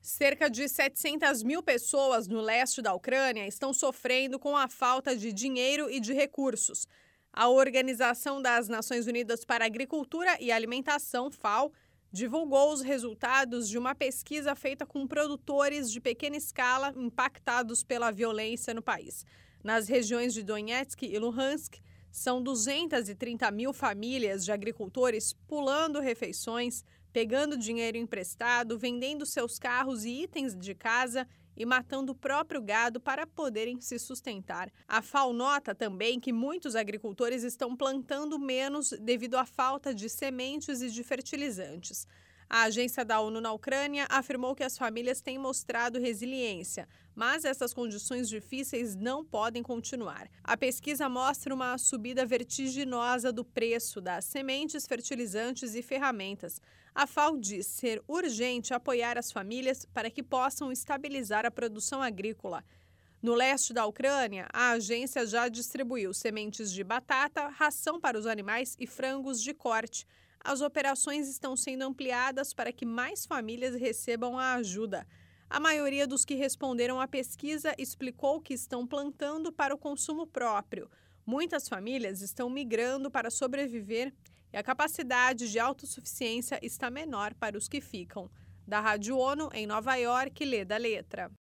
Cerca de 700 mil pessoas no leste da Ucrânia estão sofrendo com a falta de dinheiro e de recursos. A Organização das Nações Unidas para a Agricultura e Alimentação, FAO, divulgou os resultados de uma pesquisa feita com produtores de pequena escala impactados pela violência no país. Nas regiões de Donetsk e Luhansk, são 230 mil famílias de agricultores pulando refeições, pegando dinheiro emprestado, vendendo seus carros e itens de casa e matando o próprio gado para poderem se sustentar. A FAO nota também que muitos agricultores estão plantando menos devido à falta de sementes e de fertilizantes. A agência da ONU na Ucrânia afirmou que as famílias têm mostrado resiliência, mas essas condições difíceis não podem continuar. A pesquisa mostra uma subida vertiginosa do preço das sementes, fertilizantes e ferramentas. A FAO diz ser urgente apoiar as famílias para que possam estabilizar a produção agrícola. No leste da Ucrânia, a agência já distribuiu sementes de batata, ração para os animais e frangos de corte. As operações estão sendo ampliadas para que mais famílias recebam a ajuda. A maioria dos que responderam à pesquisa explicou que estão plantando para o consumo próprio. Muitas famílias estão migrando para sobreviver e a capacidade de autossuficiência está menor para os que ficam. Da Rádio ONU, em Nova York, Leda Letra.